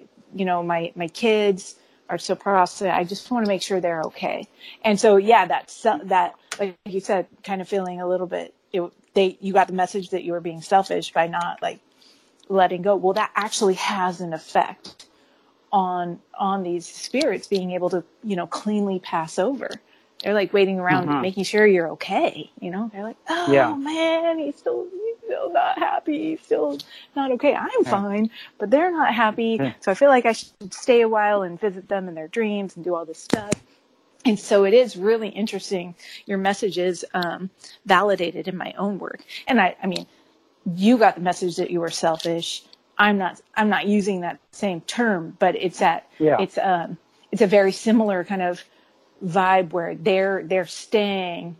kids are so processed. I just want to make sure they're okay. And so, that, like you said, kind of feeling a little bit, you got the message that you were being selfish by not like letting go. Well, that actually has an effect on these spirits being able to, cleanly pass over. They're like waiting around, making sure you're okay. They're like, man, he's still not happy. He's still not okay. I'm fine, but they're not happy. So I feel like I should stay a while and visit them in their dreams and do all this stuff. And so it is really interesting. Your message is validated in my own work. And I mean, you got the message that you were selfish. I'm not using that same term, but it's a very similar kind of vibe where they're staying,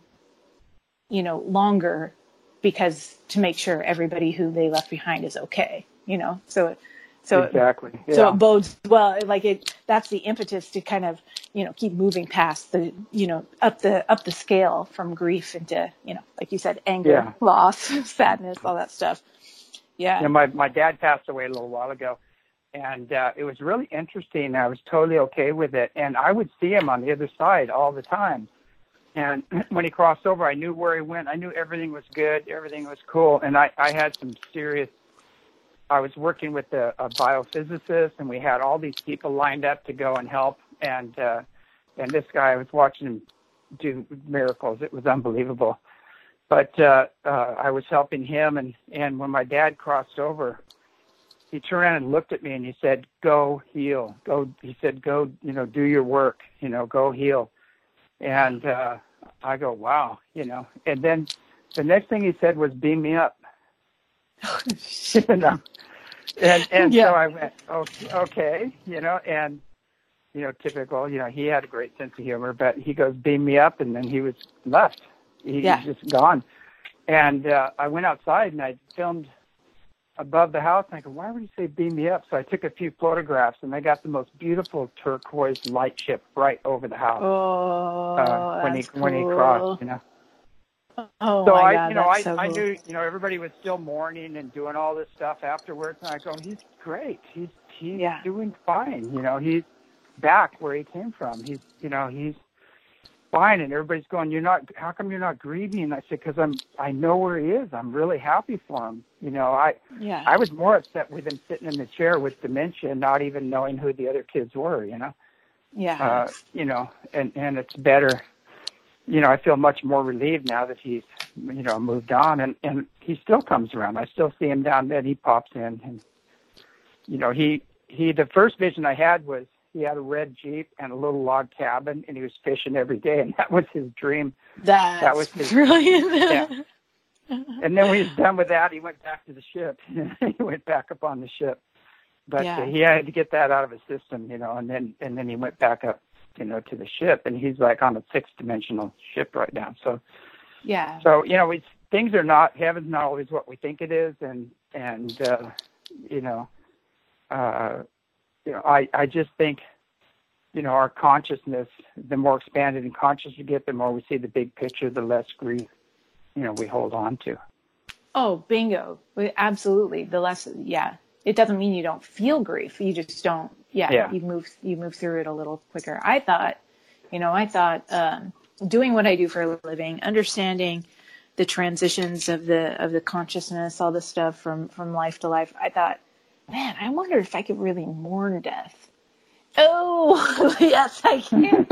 longer because to make sure everybody who they left behind is okay, so exactly. Yeah. So it bodes well, that's the impetus to kind of, keep moving past the, up the scale from grief into, like you said, anger, loss, sadness, all that stuff. Yeah. My dad passed away a little while ago. And it was really interesting. I was totally okay with it. And I would see him on the other side all the time. And when he crossed over, I knew where he went. I knew everything was good. Everything was cool. And I had some serious – I was working with a biophysicist, and we had all these people lined up to go and help. And this guy, I was watching him do miracles. It was unbelievable. But I was helping him. And when my dad crossed over – he turned around and looked at me and he said, go heal. He said, go, do your work, go heal. And I go, wow, And then the next thing he said was, beam me up. And so I went, okay, and, typical, he had a great sense of humor, but he goes, beam me up. And then he was left. He was just gone. And I went outside and I filmed above the house, and I go, why would he say beam me up? So I took a few photographs, and I got the most beautiful turquoise light ship right over the house. When he crossed, Oh, so my God, I knew, everybody was still mourning and doing all this stuff afterwards, and I go, he's great. He's doing fine. He's back where he came from. He's fine. And everybody's going, how come you're not grieving? And I said, because I know where he is. I'm really happy for him. I was more upset with him sitting in the chair with dementia, not even knowing who the other kids were, Yeah. And it's better. I feel much more relieved now that he's, moved on, and he still comes around. I still see him down there. He pops in, and, the first vision I had was he had a red Jeep and a little log cabin, and he was fishing every day, and that was his dream. That was his brilliant. Yeah. And then when he was done with that, he went back to the ship. He went back up on the ship. But he had to get that out of his system, and then he went back up, to the ship, and he's like on a 6-dimensional ship right now. So, things are not, heaven's not always what we think it is. I just think, our consciousness, the more expanded and conscious you get, the more we see the big picture, the less grief, we hold on to. Oh, bingo. Absolutely. The less, it doesn't mean you don't feel grief. You just don't, you move through it a little quicker. I thought doing what I do for a living, understanding the transitions of the consciousness, all this stuff from life to life, I thought, man, I wonder if I could really mourn death. Oh, yes, I can.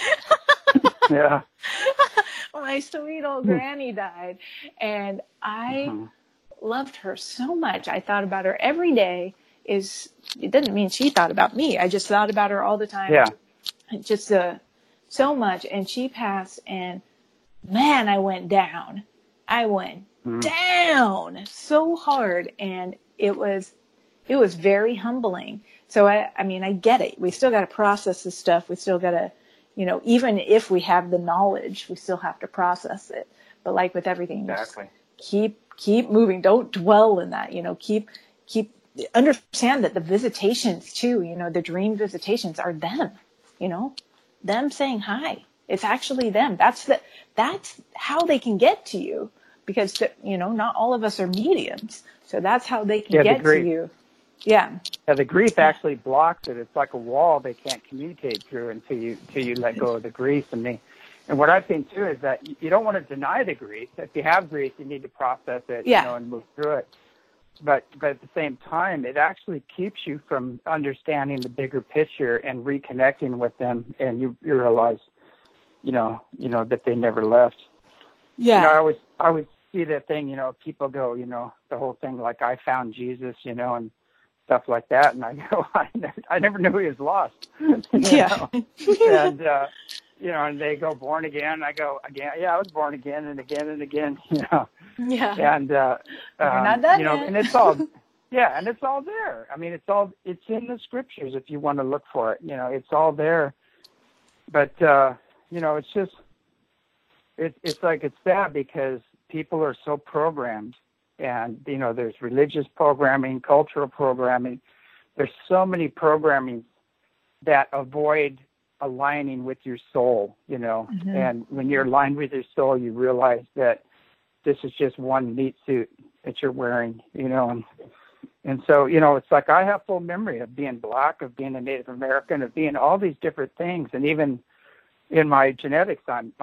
Yeah. My sweet old granny died, and I loved her so much. I thought about her every day. It doesn't mean she thought about me. I just thought about her all the time. Yeah. Just so much. And she passed, and man, I went down. I went down so hard, and it was very humbling. So I get it. We still got to process this stuff. We still got to, even if we have the knowledge, we still have to process it. But like with everything, exactly. Keep moving. Don't dwell in that. Keep understand that the visitations too. The dream visitations are them. Them saying hi. It's actually them. That's how they can get to you, because not all of us are mediums. So that's how they can get to you. Yeah. Yeah, the grief actually blocks it. It's like a wall they can't communicate through until you let go of the grief. And what I think too is that you don't want to deny the grief. If you have grief, you need to process it, and move through it. But at the same time, it actually keeps you from understanding the bigger picture and reconnecting with them, and you realize, that they never left. Yeah. I always see that thing, people go, the whole thing like I found Jesus, and stuff like that, and I go, I never knew he was lost. Yeah. And and they go born again. I go again. Yeah, I was born again and again and again. Yeah. And you're not done yet. and it's all, and it's all there. I mean, it's in the scriptures if you want to look for it. It's all there. But it's just, it's like, it's sad because people are so programmed. And, there's religious programming, cultural programming. There's so many programming that avoid aligning with your soul, And when you're aligned with your soul, you realize that this is just one meat suit that you're wearing, And so, it's like I have full memory of being Black, of being a Native American, of being all these different things. And even in my genetics, I'm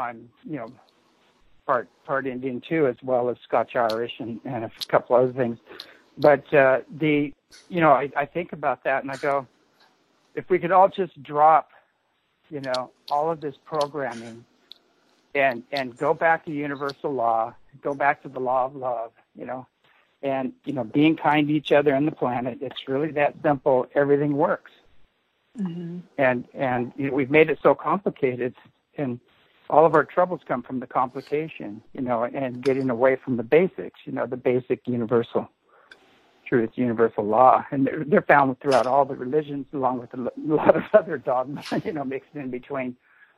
part Indian too, as well as Scotch Irish and a couple other things. But I think about that and I go, if we could all just drop, all of this programming and go back to universal law, go back to the law of love, and being kind to each other and the planet. It's really that simple. Everything works. Mm-hmm. And we've made it so complicated, and all of our troubles come from the complication, and getting away from the basics, the basic universal truth, universal law. And they're found throughout all the religions, along with a lot of other dogmas, mixed in between.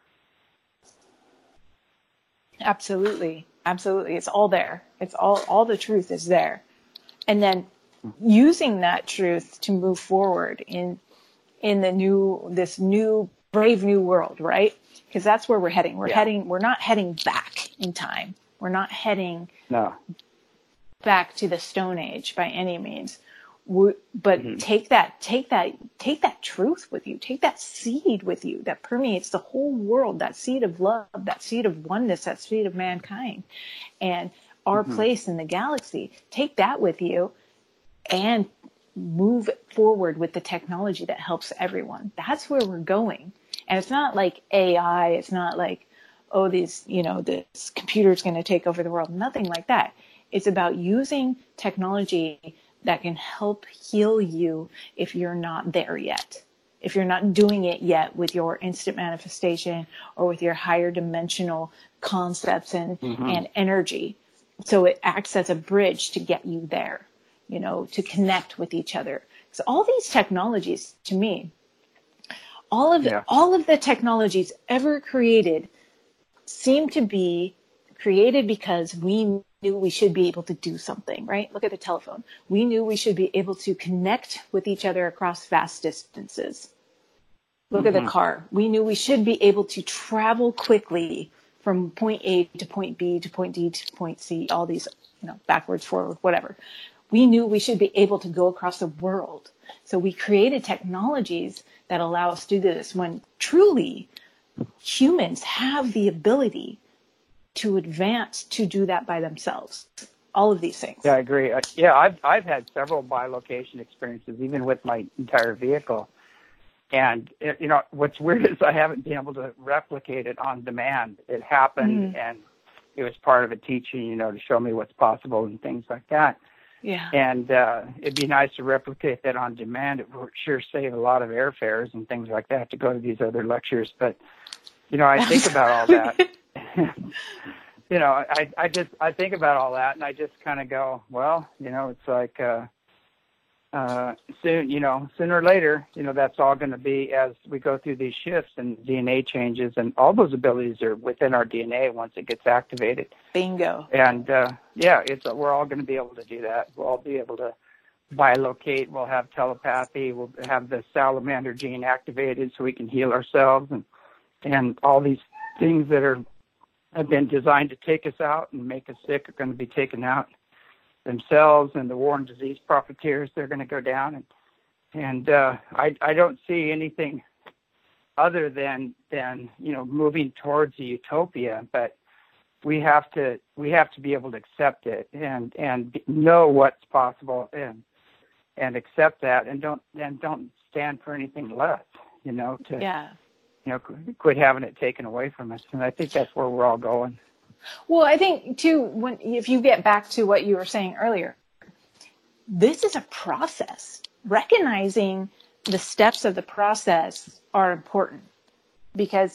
Absolutely. Absolutely. It's all there. It's all the truth is there. And then using that truth to move forward in this new, brave new world, right? Because that's where we're heading. We're not heading back in time. We're not heading back to the Stone Age by any means. But take that truth with you, take that seed with you that permeates the whole world, that seed of love, that seed of oneness, that seed of mankind and our place in the galaxy. Take that with you and move forward with the technology that helps everyone. That's where we're going. And it's not like AI. It's not like, oh, this computer is going to take over the world. Nothing like that. It's about using technology that can help heal you if you're not there yet. If you're not doing it yet with your instant manifestation or with your higher dimensional concepts and energy. So it acts as a bridge to get you there, to connect with each other. So all these technologies, to me, all of the technologies ever created seem to be created because we knew we should be able to do something, right? Look at the telephone. We knew we should be able to connect with each other across vast distances. Look at the car. We knew we should be able to travel quickly from point A to point B to point D to point C, all these, backwards, forward, whatever. We knew we should be able to go across the world. So we created technologies that allow us to do this when truly humans have the ability to advance to do that by themselves. All of these things. Yeah, I agree. I've had several bilocation experiences, even with my entire vehicle. And, what's weird is I haven't been able to replicate it on demand. It happened, and it was part of a teaching, to show me what's possible and things like that. Yeah. And it'd be nice to replicate that on demand. It would sure save a lot of airfares and things like that to go to these other lectures. But, I think about all that. I think about all that, and I just kind of go, well, it's like sooner or later, that's all going to be as we go through these shifts and DNA changes, and all those abilities are within our DNA once it gets activated. Bingo. And we're all going to be able to do that. We'll all be able to bilocate. We'll have telepathy. We'll have the salamander gene activated so we can heal ourselves, and all these things that have been designed to take us out and make us sick are going to be taken out themselves, and the war and disease profiteers, they're going to go down. And I don't see anything other than moving towards a utopia, but we have to be able to accept it and know what's possible and accept that, and don't stand for anything less, quit having it taken away from us. And I think that's where we're all going. Well, I think too, if you get back to what you were saying earlier, this is a process. Recognizing the steps of the process are important because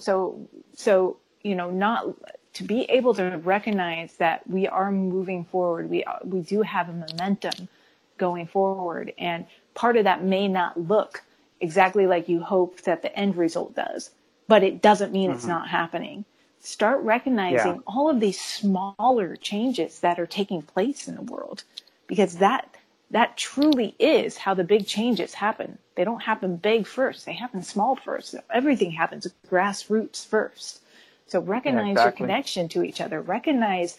so not to be able to recognize that we are moving forward. We do have a momentum going forward, and part of that may not look exactly like you hope that the end result does, but it doesn't mean it's not happening. Start recognizing all of these smaller changes that are taking place in the world, because that truly is how the big changes happen. They don't happen big first. They happen small first. Everything happens grassroots first. So recognize your connection to each other. Recognize,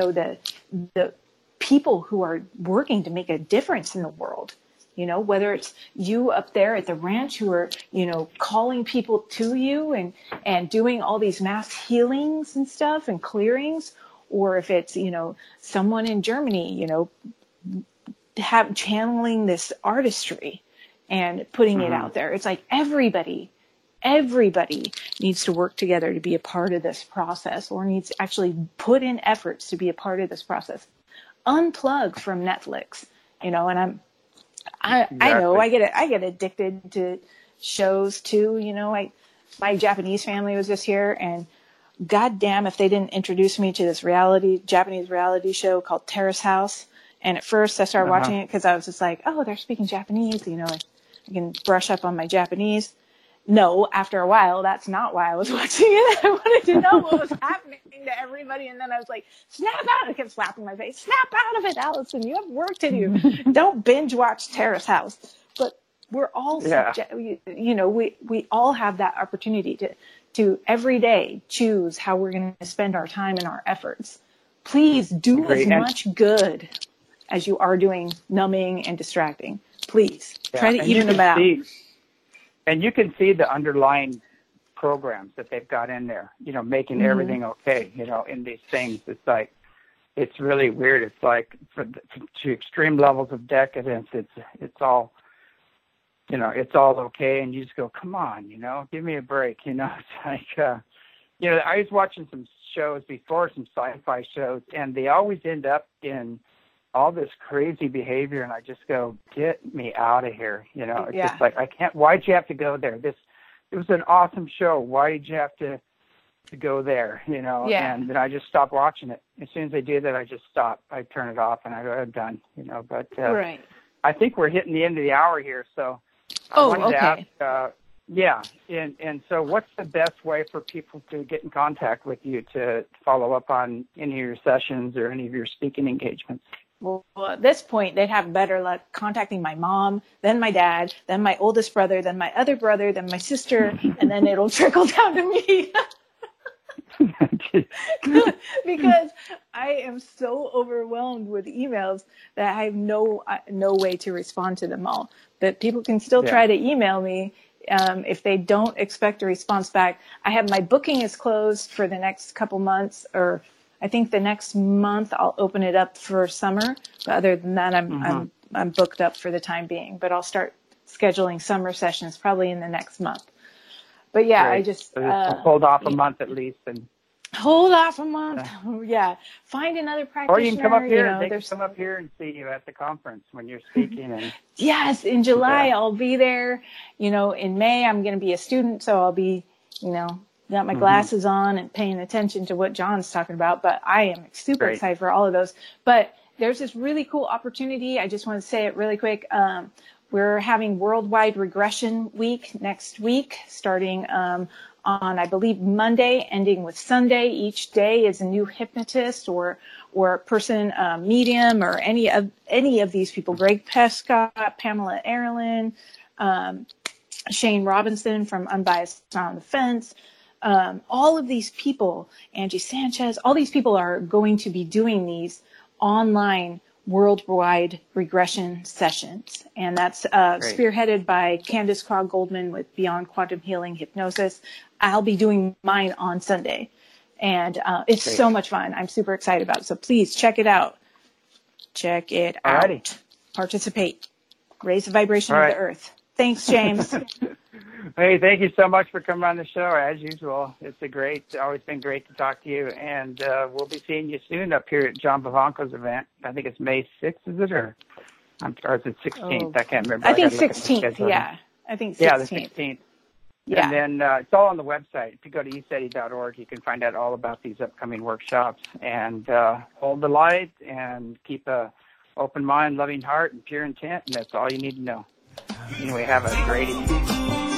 the people who are working to make a difference in the world. Whether it's you up there at the ranch who are, calling people to you and doing all these mass healings and stuff and clearings, or if it's, someone in Germany, channeling this artistry and putting it out there. It's like everybody needs to work together to be a part of this process, or needs to actually put in efforts to be a part of this process. Unplug from Netflix, and I know I get addicted to shows too. My Japanese family was just here, and goddamn if they didn't introduce me to this Japanese reality show called Terrace House. And at first I started watching it because I was just like, oh, they're speaking Japanese, I can brush up on my Japanese. No, after a while, that's not why I was watching it. I wanted to know what was happening to everybody. And then I was like, snap out. I kept slapping my face. Snap out of it, Allison. You have work to do. Don't binge watch Terrace House. But we're all, we all have that opportunity to every day choose how we're going to spend our time and our efforts. Please do as much good as you are doing numbing and distracting. Please try to and even them out. And you can see the underlying programs that they've got in there, making everything okay, in these things. It's like, it's really weird. It's like to extreme levels of decadence. It's all, it's all okay. And you just go, come on, give me a break. It's like, I was watching some shows before, some sci-fi shows, and they always end up in all this crazy behavior. And I just go, get me out of here. It's just like, I can't, why'd you have to go there? It was an awesome show. Why did you have to go there, and then I just stopped watching it. As soon as they do that, I just stop. I turn it off and I go, I'm done, but right. I think we're hitting the end of the hour here. So I wanted to ask, and so what's the best way for people to get in contact with you to follow up on any of your sessions or any of your speaking engagements? Well, at this point, they'd have better luck contacting my mom, then my dad, then my oldest brother, then my other brother, then my sister, and then it'll trickle down to me. Because I am so overwhelmed with emails that I have no way to respond to them all. But people can still try to email me if they don't expect a response back. I have my booking is closed for the next couple months, or I think the next month I'll open it up for summer. But other than that, I'm booked up for the time being. But I'll start scheduling summer sessions probably in the next month. But yeah, Great. I just hold off a month at least, and hold off a month. Find another practitioner. Or you can come up here. They can come up here and see you at the conference when you're speaking. And yes, in July I'll be there. In May I'm going to be a student, so I'll be, got my glasses on and paying attention to what John's talking about. But I am super excited for all of those. But there's this really cool opportunity. I just want to say it really quick. We're having Worldwide Regression Week next week, starting on, I believe, Monday, ending with Sunday. Each day is a new hypnotist or person, medium, or any of these people. Greg Prescott, Pamela Erlin, Shane Robinson from Unbiased on the Fence. All of these people, Angie Sanchez, all these people are going to be doing these online worldwide regression sessions. And that's spearheaded by Candace Krog Goldman with Beyond Quantum Healing Hypnosis. I'll be doing mine on Sunday. And it's so much fun. I'm super excited about it. So please check it out. Check it out. Participate. Raise the vibration of the earth. Thanks, James. Hey, thank you so much for coming on the show. As usual, it's always been great to talk to you. And we'll be seeing you soon up here at John Vivanco's event. I think it's May 6th, is it? Or is it 16th? I can't remember. I think 16th, yeah. I think 16th. Yeah, the 16th. Yeah. And then it's all on the website. If you go to eSETI.org, you can find out all about these upcoming workshops. And hold the light and keep a open mind, loving heart, and pure intent. And that's all you need to know. Anyway, have a great evening.